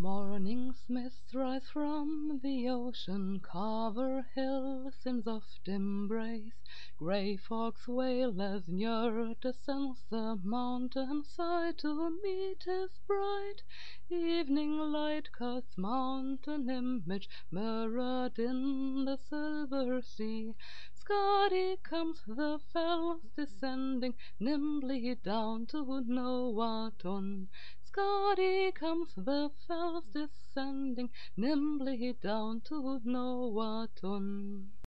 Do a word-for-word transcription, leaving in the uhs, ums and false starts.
Morning's mists rise from the ocean, cover hills in soft embrace. Grey fogs wail as Njord descends the mountain side to meet his bride. Evening light casts mountain image mirrored in the silver sea. Skadi comes the fells descending nimbly down to Noatun. Skadi comes the fells descending nimbly down to Noatun.